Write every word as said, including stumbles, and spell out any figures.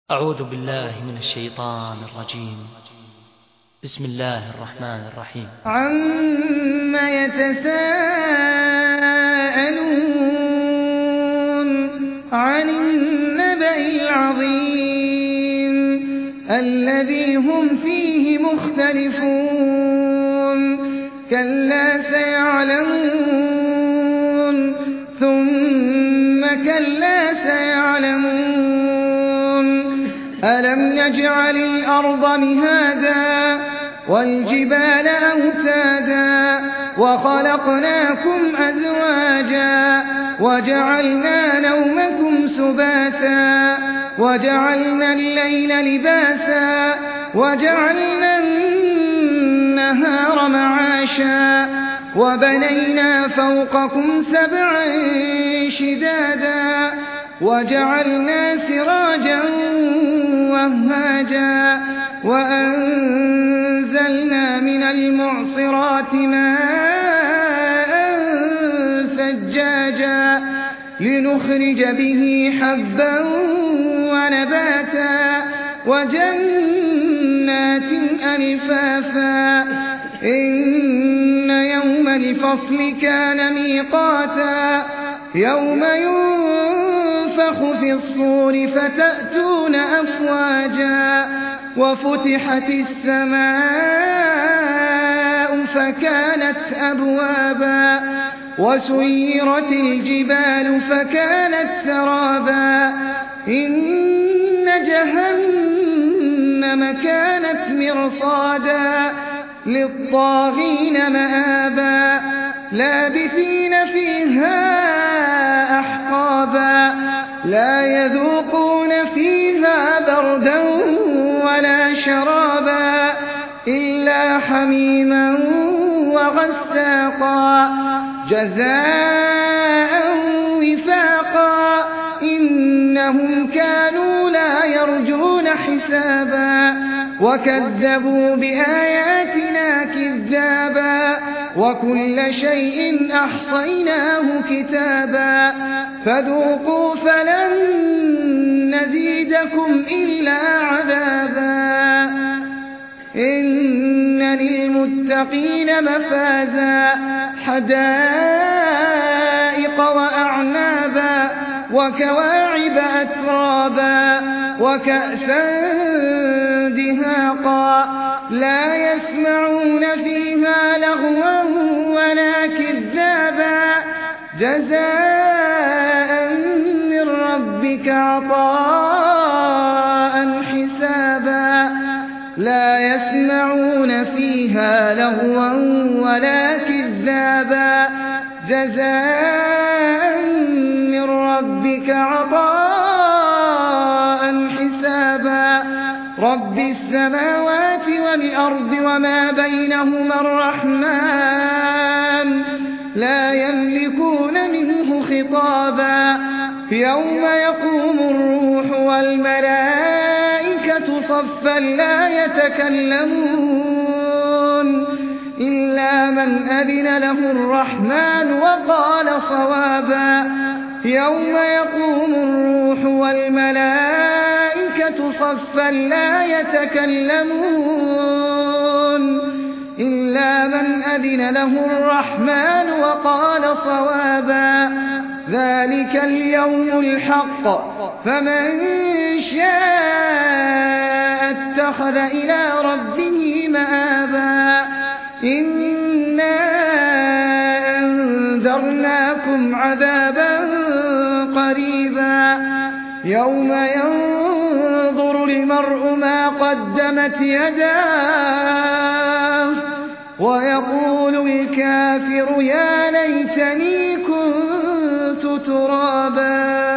أعوذ بالله من الشيطان الرجيم. بسم الله الرحمن الرحيم. عما يتساءلون عن النبأ العظيم الذي هم فيه مختلفون كلا سيعلمون ثم كلا سيعلمون ألم نجعل الأرض مهادا والجبال أوتادا وخلقناكم أزواجا وجعلنا نومكم سباتا وجعلنا الليل لباسا وجعلنا النهار معاشا وبنينا فوقكم سبعا شدادا وجعلنا سراجا وهاجا وأنزلنا من المعصرات ماء ثجاجا لنخرج به حبا ونباتا وجنات ألفافا إن يوم الفصل كان ميقاتا يوم ينفخ في الصور فتأتون أفواجا وفتحت السماء فكانت أبوابا وسيرت الجبال فكانت سرابا إن جهنم كانت مرصادا للطاغين مآبا لابثين فيها أحقابا لا يذوقون فيها بردا ولا شرابا إلا حميما وغساقا جزاء وفاقا إنهم كانوا لا يرجون حسابا وكذبوا بآياتنا كذابا وكل شيء أحصيناه كتابا فذوقوا فلن نزيدكم إلا عذابا إن للمتقين مفازا حدائق وأعنابا وكواعب أترابا وكأسا دهاقا لا يسمعون فيها لغوا ولا كذابا جزاء من ربك عطاء حسابا لا يسمعون فيها لغوا ولا كذابا جزاء من ربك عطاء حسابا رب السماوات والأرض وما بينهما الرحمن لا يملكون منه خطابا يوم يقوم الروح والملائكة صفا لا يتكلمون إلا من أذن له الرحمن وقال صوابا يوم يقوم الروح والملائكة صفا لا يتكلمون إلا من أذن له الرحمن وقال صوابا ذلك اليوم الحق فمن شاء اتخذ إلى ربه مآبا إنا أنذرناكم عذابا قريبا يوم ينظر المرء ما قدمت يداه ويقول الكافر يا ليتني كنت ترابا.